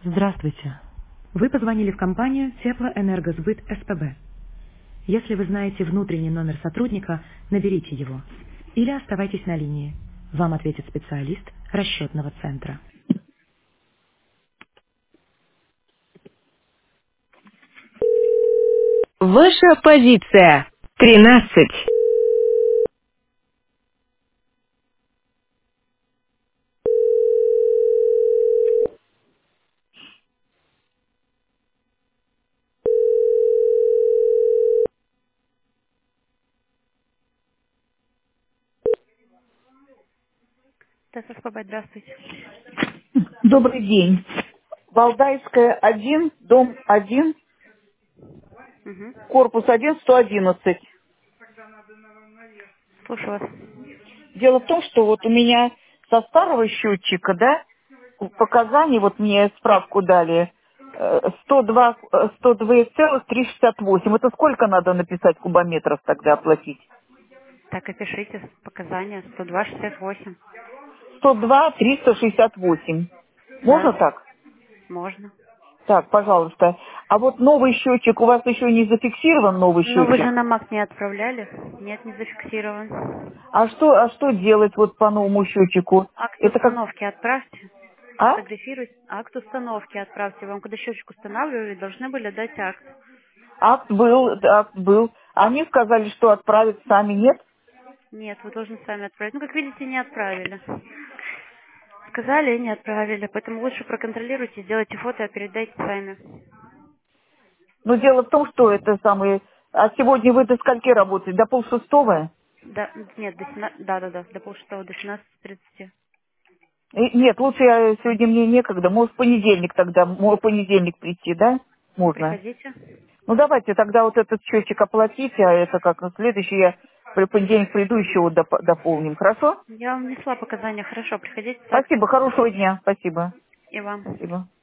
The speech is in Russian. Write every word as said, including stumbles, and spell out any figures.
Здравствуйте. Вы позвонили в компанию Теплоэнергосбыт СПБ. Если вы знаете внутренний номер сотрудника, наберите его. Или оставайтесь на линии. Вам ответит специалист расчетного центра. Ваша позиция. Тринадцать. ТССПБ, здравствуйте. Добрый день. Валдайская один, дом один, Угу. корпус один, сто одиннадцать. Слушаю вас. Дело в том, что вот у меня со старого счетчика, да, показания, вот мне справку дали, э, сто два, э, сто два целых триста шестьдесят восемь. Это сколько надо написать кубометров тогда оплатить? Так и пишите показания сто два шестьдесят восемь. сто два триста шестьдесят восемь. Можно Да, так? можно. Так, пожалуйста. А вот новый счетчик, у вас еще не зафиксирован новый Но вы же счетчик? на МАК не отправляли? Нет, не зафиксирован. А что, а что делать вот по новому счетчику? Акт Это как... установки отправьте. А? Сфотографируйте. Акт установки отправьте. Вам когда счетчик устанавливали, должны были дать акт. Акт был, да, акт был. Они сказали, что отправят сами, нет? Нет, вы должны сами отправить. Ну, как видите, не отправили. Сказали и не отправили. Поэтому лучше проконтролируйте, сделайте фото, а передайте сами. Но дело в том, что это самое... А сегодня вы до скольки работаете? До полшестого? Да, нет, до семнадцати, да, да, да, до полшестого, до семнадцати тридцати. Э, Нет, лучше я сегодня мне некогда. Может, в понедельник тогда, может, в понедельник прийти, да? Можно. Приходите. Ну, давайте тогда вот этот счетчик оплатите, а это как на следующий я при понедельник приду, еще вот доп- дополним. Хорошо? Я вам внесла показания. Хорошо, приходите с Спасибо, актом. хорошего дня. Спасибо. И вам. Спасибо.